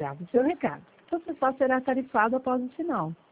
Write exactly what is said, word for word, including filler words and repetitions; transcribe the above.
Grave o seu recado. Você só será tarifado após o sinal.